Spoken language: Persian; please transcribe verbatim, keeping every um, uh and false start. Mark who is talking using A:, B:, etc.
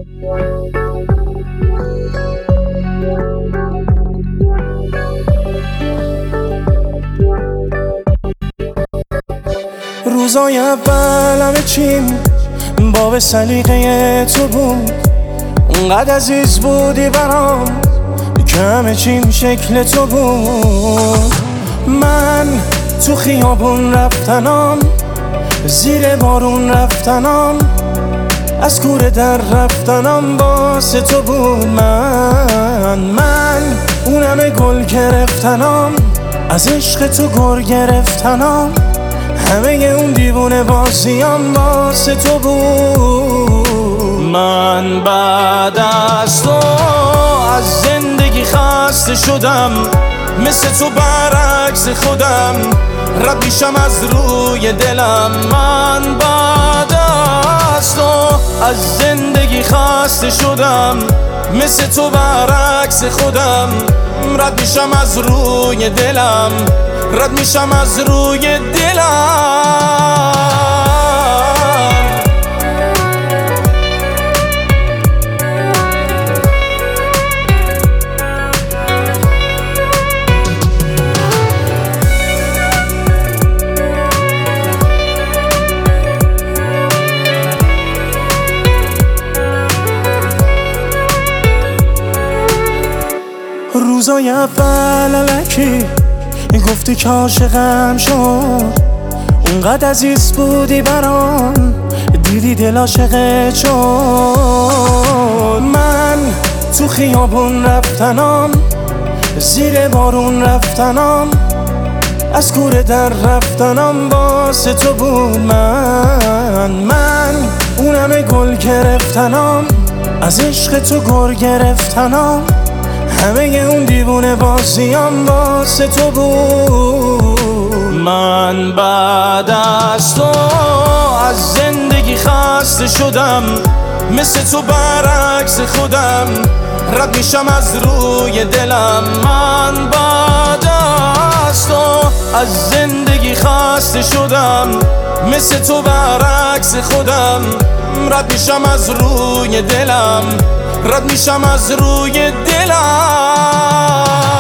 A: روزای اول همه چیم باب سلیقه تو بود، اونقدر عزیز بودی برام که همه چیم شکل تو بود. من تو خیابون رفتنام، زیر بارون رفتنام، از کوره در رفتنام واسه تو بود. من من اون همه گل گرفتنام، از عشق تو گر گرفتنام، همه اون دیوونه بازیام واسه تو بود. من بعد از تو از زندگی خسته شدم، مثل تو برعکس خودم رد میشم از روی دلم. من بعد از تو از زندگی خسته شدم، مثل تو برعکس خودم رد میشم از روی دلم، رد میشم از روی دلم. روزای اول الکی گفتی که عاشقم شد، اونقدر عزیز بودی برام دیدی دل عاشقت شد. من تو خیابون رفتنام، زیر بارون رفتنام، از کوره در رفتنام واسه تو بود. من من اون همه گل گرفتنام، از عشق تو گر گرفتنام، همه اون دیوونه بازیام واسه تو بود. من بعد از تو از زندگی خسته شدم، مثل تو برعکس خودم رد میشم از روی دلم. من بعد از تو از زندگی خسته شدم، مثل تو برعکس خودم رد میشم از روی دلم، رد میشم از روی دلم.